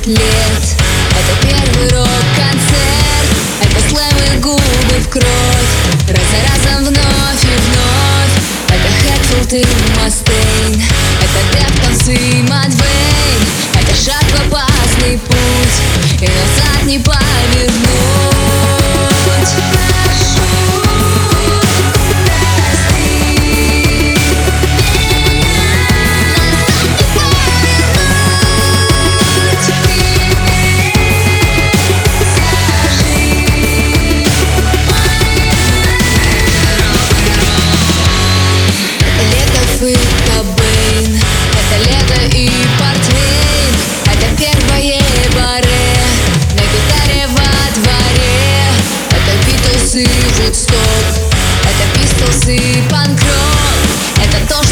10 лет. Это первый рок-концерт, это слэм и губы в кровь, раз за разом вновь и вновь. Это Хэтфилд и Мастейн, это Дефтонс и Мадвейн. Это шаг в опасный путь, и назад не повернуть. И Кобейн, это лето и портвейн, это первое баре на гитаре во дворе. Это Битлз и Вудсток, это Пистолс и панк-рок, это то,